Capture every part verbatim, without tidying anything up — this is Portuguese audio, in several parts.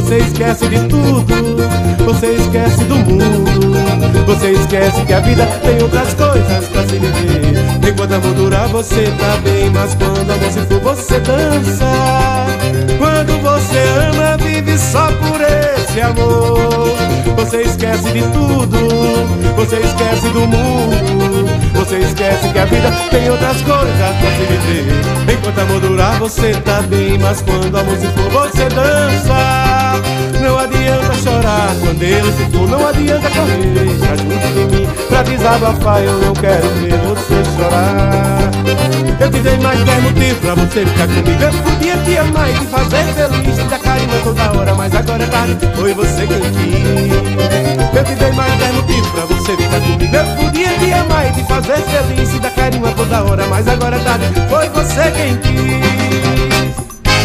Você esquece de tudo, você esquece do mundo, você esquece que a vida tem outras coisas pra se viver. Enquanto amor durar você tá bem, mas quando amor se for você dança. Quando você ama vive só por esse amor. Você esquece de tudo, você esquece do mundo, você esquece que a vida tem outras coisas pra se viver. Enquanto amor durar você tá bem, mas quando amor se for você dança. Não adianta chorar quando ele se for, não adianta correr pra junto de mim pra desabafar, eu não quero ver você chorar. Eu te dei mais dez motivos pra você ficar comigo. Eu podia te amar e te fazer feliz, te dar carinho toda hora, mas agora é tarde, foi você quem quis. Eu te dei mais dez motivos pra você ficar comigo. Eu podia te amar e te fazer feliz, te dar carinho toda hora, mas agora é tarde, foi você quem quis.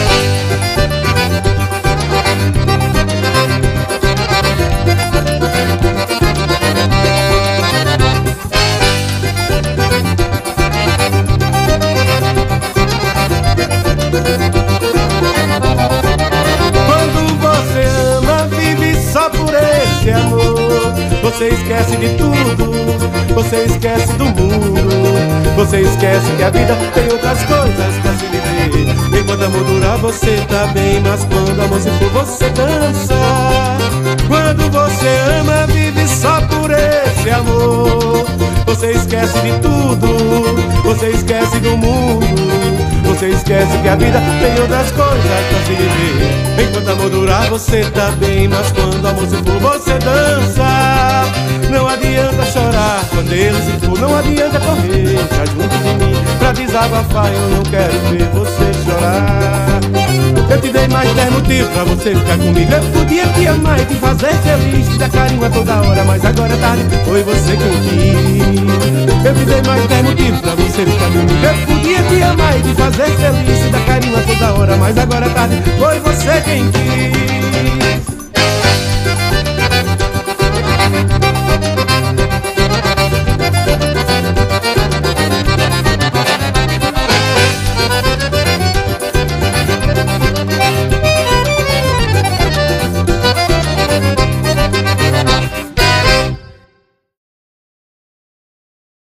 Você esquece de tudo, você esquece do mundo, você esquece que a vida tem outras coisas pra se viver. Enquanto amor durar você tá bem, mas quando amor se for você dança. Quando você ama vive só por esse amor. Você esquece de tudo, você esquece do mundo, você esquece que a vida tem outras coisas pra se viver. Enquanto amor durar você tá bem, mas quando amor se for você dança. Não adianta chorar quando ele se for, não adianta correr pra junto de mim pra desabafar, eu não quero ver você chorar. Eu te dei mais dez motivos pra você ficar comigo. Eu podia te amar e te fazer feliz, te dar carinho a toda hora, mas agora é tarde, foi você quem quis. Eu te dei mais dez motivos pra você ficar comigo. Eu podia te amar e te fazer feliz, te dar carinho a toda hora, mas agora é tarde, foi você quem quis.